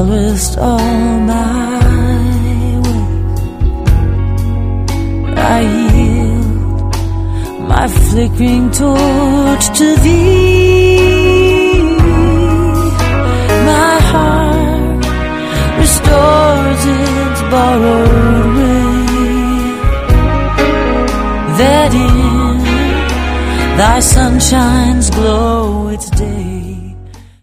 I'll rest all my ways. I yield my flickering torch to thee. My heart restores its borrowed ray, that in thy sunshine's glow its day.